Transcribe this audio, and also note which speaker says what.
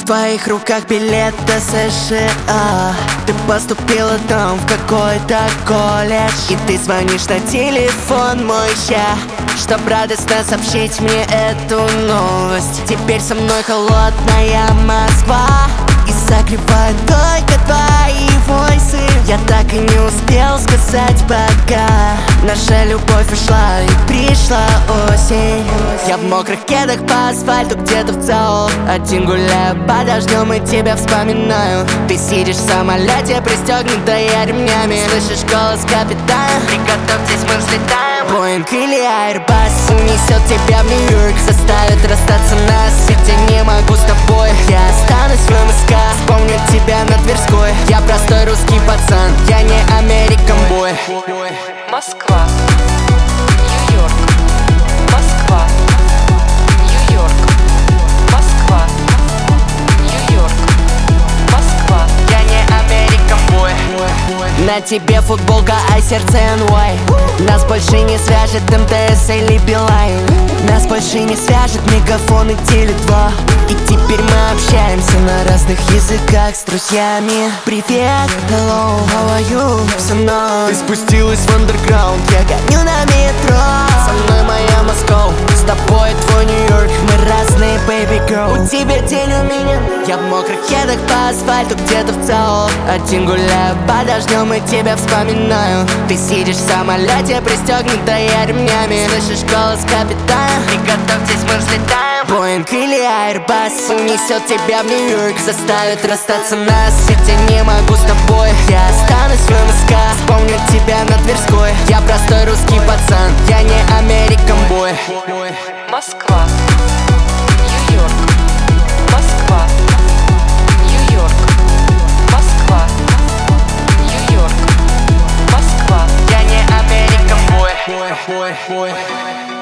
Speaker 1: твоих руках билет до США. Ты поступила там в какой-то колледж, и ты звонишь на телефон мой ща, чтоб радостно сообщить мне эту новость. Теперь со мной холодная Москва, и согревает только твои войсы. Я так и не успел сказать пока. Наша любовь ушла, и пришла осень. Я в мокрых кедах по асфальту где-то в ЦАО. Один гуляю под дождем и тебя вспоминаю. Ты сидишь в самолете, пристегнутая ремнями. Слышишь голос капитана: приготовьтесь, мы взлетаем. Боинг или Airbus унесет тебя в Нью-Йорк, заставит расстаться нас, ведь я не могу с тобой. Я останусь в МСК, вспомню тебя на Тверской. Я простой русский пацан, я не American boy.
Speaker 2: Москва, Нью-Йорк, Москва, Нью-Йорк, Москва, Нью-Йорк, Москва.
Speaker 1: Я не American boy. На тебе футболка, а сердце NY. Нас больше не свяжет МТС или Билайн. Нас больше не свяжет Мегафон и Теле2. И теперь мы общаемся на разных языках с друзьями. Привет, hello, how are you? Все ночь. Ты спустилась в андерграунд, я гоню на метро. Со мной моя Москва, с тобой твой Нью-Йорк. Мы разные, baby girl. У тебя день, у меня. Я в мокрых кедах по асфальту где-то в ЦАО. Один гуляю под дождем и тебя вспоминаю. Ты сидишь в самолете, пристегнутая ремнями. Слышишь голос капитана: приготовьтесь, мы взлетаем. Боинг или Airbus унесет тебя в Нью-Йорк, заставит расстаться нас, ведь я не могу с тобой. Я останусь в МСК, вспомню тебя на Тверской. Я простой русский пацан, я не American boy.
Speaker 2: Москва, Нью-Йорк, Москва, Нью-Йорк, Москва, Нью-Йорк, Москва.
Speaker 1: Я не American boy.